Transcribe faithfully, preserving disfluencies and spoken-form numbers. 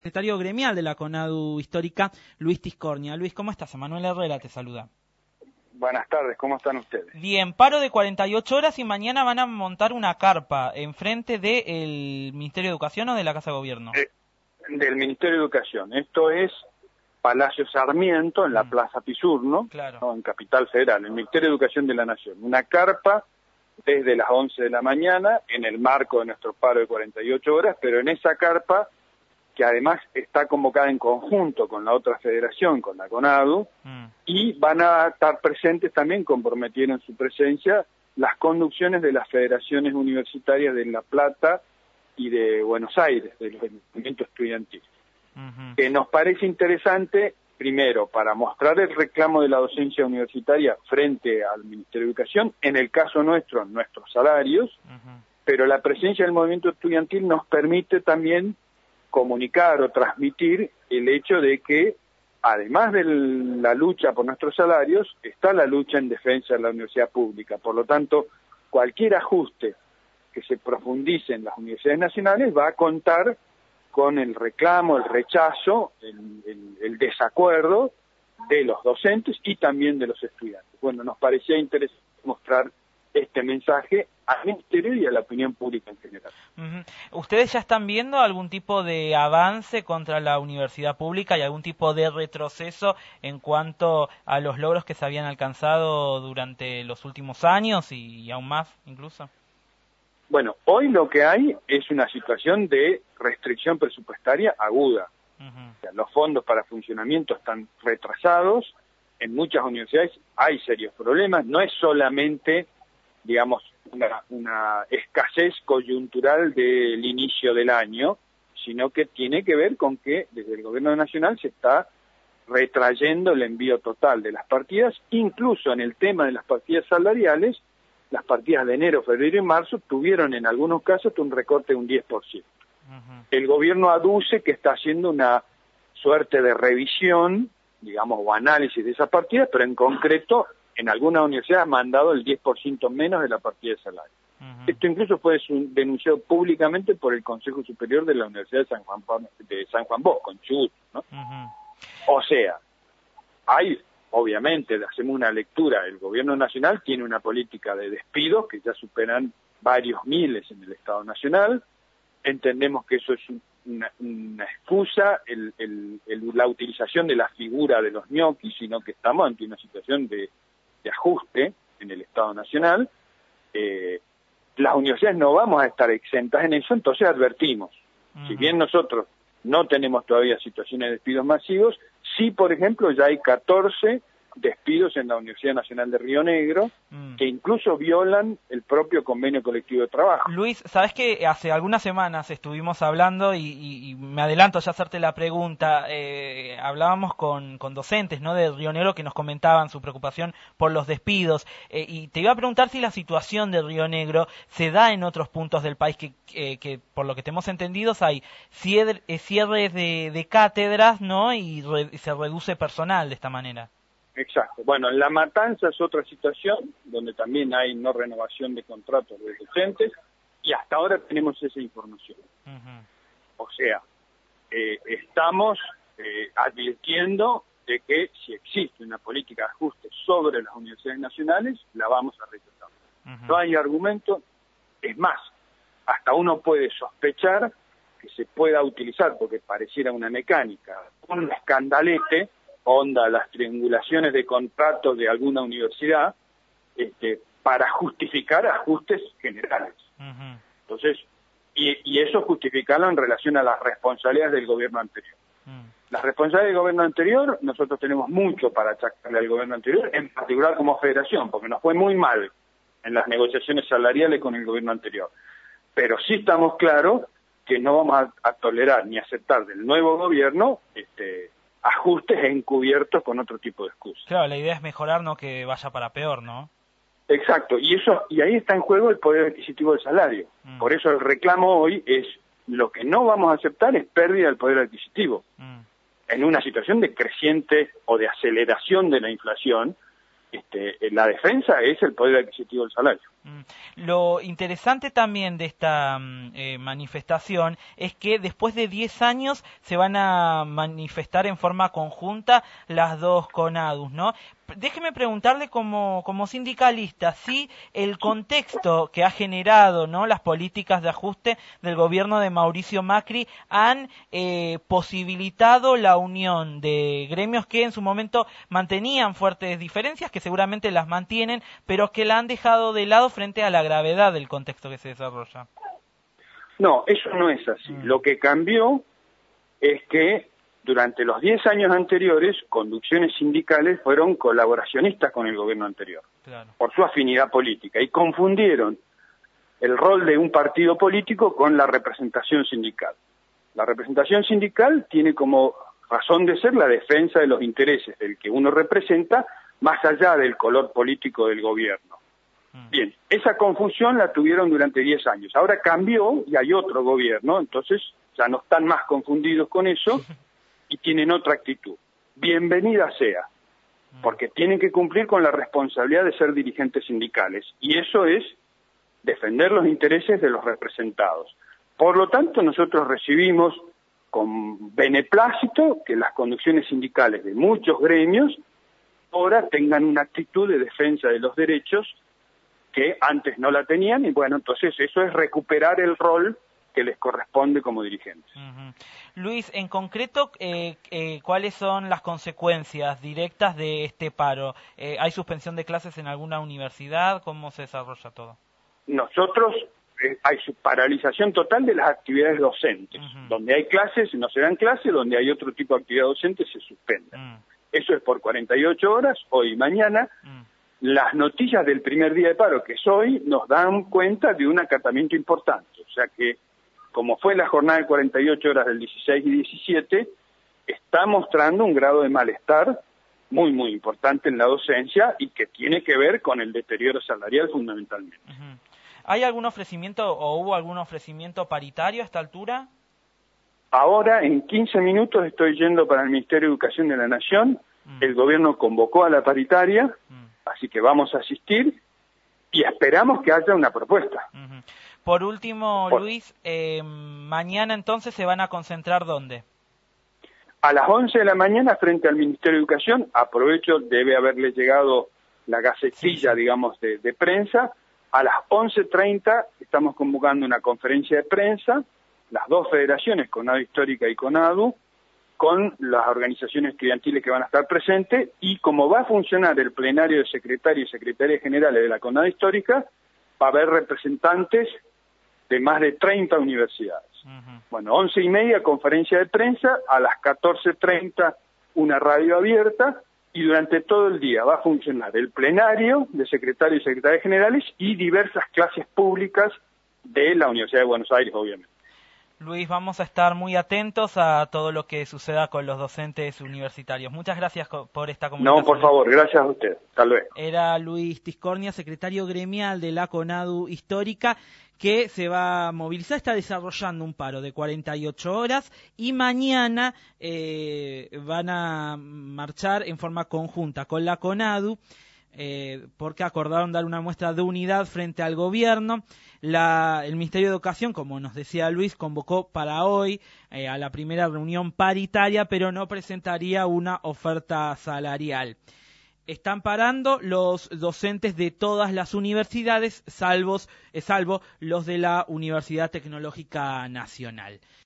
Secretario gremial de la CONADU histórica, Luis Tiscornia. Luis, ¿cómo estás? Manuel Herrera te saluda. Buenas tardes, ¿cómo están ustedes? Bien, paro de cuarenta y ocho horas y mañana van a montar una carpa enfrente del Ministerio de Educación o de la Casa de Gobierno. Eh, del Ministerio de Educación. Esto es Palacio Sarmiento, en la mm. Plaza Pisurno, Claro. ¿no? En Capital Federal, el Ministerio de Educación de la Nación. Una carpa desde las once de la mañana, en el marco de nuestro paro de cuarenta y ocho horas, pero en esa carpa, que además está convocada en conjunto con la otra federación, con la CONADU, mm. y van a estar presentes también, comprometieron su presencia, las conducciones de las federaciones universitarias de La Plata y de Buenos Aires, del movimiento estudiantil. Uh-huh. Que nos parece interesante, primero, para mostrar el reclamo de la docencia universitaria frente al Ministerio de Educación, en el caso nuestro, nuestros salarios, uh-huh. pero la presencia del movimiento estudiantil nos permite también comunicar o transmitir el hecho de que, además de la lucha por nuestros salarios, está la lucha en defensa de la universidad pública. Por lo tanto, cualquier ajuste que se profundice en las universidades nacionales va a contar con el reclamo, el rechazo, el, el, el desacuerdo de los docentes y también de los estudiantes. Bueno, nos parecía interesante mostrar este mensaje al Ministerio y a la opinión pública en general. Uh-huh. ¿Ustedes ya están viendo algún tipo de avance contra la universidad pública y algún tipo de retroceso en cuanto a los logros que se habían alcanzado durante los últimos años y, y aún más incluso? Bueno, hoy lo que hay es una situación de restricción presupuestaria aguda. Uh-huh. O sea, los fondos para funcionamiento están retrasados, en muchas universidades hay serios problemas, no es solamente, digamos, una, una escasez coyuntural del inicio del año, sino que tiene que ver con que desde el gobierno nacional se está retrayendo el envío total de las partidas, incluso en el tema de las partidas salariales. Las partidas de enero, febrero y marzo tuvieron en algunos casos un recorte de un diez por ciento. Uh-huh. El gobierno aduce que está haciendo una suerte de revisión, digamos, o análisis de esas partidas, pero en concreto, en algunas universidades ha mandado el diez por ciento menos de la partida de salario. Uh-huh. Esto incluso fue denunciado públicamente por el Consejo Superior de la Universidad de San Juan, de San Juan Bosco, en Chubut, ¿no? Uh-huh. O sea, hay... Obviamente, hacemos una lectura, el gobierno nacional tiene una política de despidos que ya superan varios miles en el Estado Nacional, entendemos que eso es una, una excusa, el, el, el, la utilización de la figura de los ñoquis, sino que estamos ante una situación de, de ajuste en el Estado Nacional. Eh, las universidades no vamos a estar exentas en eso, entonces advertimos, uh-huh. si bien nosotros no tenemos todavía situaciones de despidos masivos, sí, por ejemplo, ya hay catorce despidos en la Universidad Nacional de Río Negro, mm. que incluso violan el propio convenio colectivo de trabajo. Luis, sabes que hace algunas semanas estuvimos hablando, y, y, y me adelanto ya a hacerte la pregunta, eh, hablábamos con, con docentes, ¿no?, de Río Negro que nos comentaban su preocupación por los despidos, eh, y te iba a preguntar si la situación de Río Negro se da en otros puntos del país, que, eh, que por lo que tenemos entendidos hay cierres cierre de, de cátedras, ¿no?, y, re, y se reduce personal de esta manera. Exacto. Bueno, en La Matanza es otra situación, donde también hay no renovación de contratos de docentes, y hasta ahora tenemos esa información. Uh-huh. O sea, eh, estamos eh, advirtiendo de que si existe una política de ajuste sobre las universidades nacionales, la vamos a rechazar. Uh-huh. No hay argumento, es más, hasta uno puede sospechar que se pueda utilizar, porque pareciera una mecánica, un escandalete, onda las triangulaciones de contratos de alguna universidad, este, para justificar ajustes generales. Uh-huh. Entonces, y, y eso justificarlo en relación a las responsabilidades del gobierno anterior. Uh-huh. Las responsabilidades del gobierno anterior, nosotros tenemos mucho para achacarle al gobierno anterior, en particular como federación, porque nos fue muy mal en las negociaciones salariales con el gobierno anterior. Pero sí estamos claros que no vamos a, a tolerar ni aceptar del nuevo gobierno este ajustes encubiertos con otro tipo de excusas. Claro, la idea es mejorar, no que vaya para peor, ¿no? Exacto, y eso y ahí está en juego el poder adquisitivo del salario. Mm. Por eso el reclamo hoy es, lo que no vamos a aceptar es pérdida del poder adquisitivo. Mm. En una situación de creciente o de aceleración de la inflación, este, la defensa es el poder adquisitivo del salario. Lo interesante también de esta eh, manifestación es que después de diez años se van a manifestar en forma conjunta las dos CONADUs, ¿no? Déjeme preguntarle como, como sindicalista si el contexto que ha generado, ¿no?, las políticas de ajuste del gobierno de Mauricio Macri han eh, posibilitado la unión de gremios que en su momento mantenían fuertes diferencias, que seguramente las mantienen, pero que la han dejado de lado frente a la gravedad del contexto que se desarrolla. No, eso no es así. Mm. Lo que cambió es que durante los diez años anteriores, conducciones sindicales fueron colaboracionistas con el gobierno anterior, claro, por su afinidad política, y confundieron el rol de un partido político con la representación sindical. La representación sindical tiene como razón de ser la defensa de los intereses del que uno representa, más allá del color político del gobierno. Mm. Bien, esa confusión la tuvieron durante diez años. Ahora cambió y hay otro gobierno, entonces ya no están más confundidos con eso, y tienen otra actitud. Bienvenida sea, porque tienen que cumplir con la responsabilidad de ser dirigentes sindicales, y eso es defender los intereses de los representados. Por lo tanto, nosotros recibimos con beneplácito que las conducciones sindicales de muchos gremios ahora tengan una actitud de defensa de los derechos que antes no la tenían, y bueno, entonces eso es recuperar el rol que les corresponde como dirigentes. Uh-huh. Luis, en concreto, eh, eh, ¿cuáles son las consecuencias directas de este paro? Eh, ¿Hay suspensión de clases en alguna universidad? ¿Cómo se desarrolla todo? Nosotros, eh, hay paralización total de las actividades docentes. Uh-huh. Donde hay clases, no se dan clases, donde hay otro tipo de actividad docente, se suspenden. Uh-huh. Eso es por cuarenta y ocho horas, hoy y mañana. Uh-huh. Las noticias del primer día de paro, que es hoy, nos dan cuenta de un acatamiento importante. O sea que, como fue la jornada de cuarenta y ocho horas del dieciséis y diecisiete, está mostrando un grado de malestar muy, muy importante en la docencia y que tiene que ver con el deterioro salarial fundamentalmente. Uh-huh. ¿Hay algún ofrecimiento o hubo algún ofrecimiento paritario a esta altura? Ahora, en quince minutos, estoy yendo para el Ministerio de Educación de la Nación. Uh-huh. El gobierno convocó a la paritaria, uh-huh, así que vamos a asistir y esperamos que haya una propuesta. Uh-huh. Por último, Por... Luis, eh, mañana entonces se van a concentrar ¿dónde? A las once de la mañana frente al Ministerio de Educación. Aprovecho, debe haberle llegado la gacetilla, sí, sí. digamos, de, de prensa. A las once treinta estamos convocando una conferencia de prensa, las dos federaciones, CONADU Histórica y CONADU, con las organizaciones estudiantiles que van a estar presentes, y como va a funcionar el plenario de secretarios y secretarias generales de la CONADU Histórica, va a haber representantes de más de treinta universidades. Uh-huh. Bueno, once y media conferencia de prensa, a las catorce treinta una radio abierta, y durante todo el día va a funcionar el plenario de secretarios y secretarias generales y diversas clases públicas de la Universidad de Buenos Aires, obviamente. Luis, vamos a estar muy atentos a todo lo que suceda con los docentes universitarios. Muchas gracias por esta comunicación. No, por favor, gracias a usted. Hasta luego. Era Luis Tiscornia, secretario gremial de la CONADU Histórica, que se va a movilizar, está desarrollando un paro de cuarenta y ocho horas y mañana eh, van a marchar en forma conjunta con la CONADU, Eh, porque acordaron dar una muestra de unidad frente al gobierno. La, el Ministerio de Educación, como nos decía Luis, convocó para hoy eh, a la primera reunión paritaria, pero no presentaría una oferta salarial. Están parando los docentes de todas las universidades, salvos, eh, salvo los de la Universidad Tecnológica Nacional.